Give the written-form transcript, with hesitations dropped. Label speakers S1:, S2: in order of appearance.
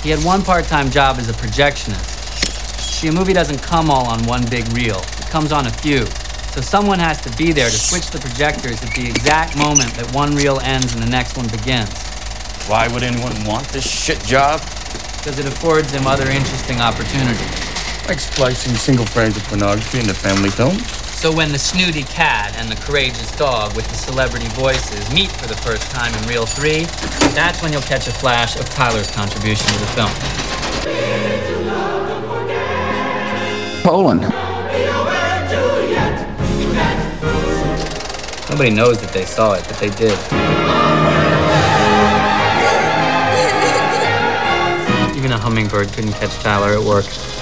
S1: He had one part-time job as a projectionist. See, a movie doesn't come all on one big reel. It comes on a few. So someone has to be there to switch the projectors at the exact moment that one reel ends and the next one begins.
S2: Why would anyone want this shit job?
S1: Because it affords him other interesting opportunities.
S3: Like splicing single frames of pornography into family films?
S1: So when the snooty cat and the courageous dog with the celebrity voices meet for the first time in reel 3, that's when you'll catch a flash of Tyler's contribution to the film.
S4: Poland.
S1: Nobody knows that they saw it, but they did. Even a hummingbird couldn't catch Tyler at work.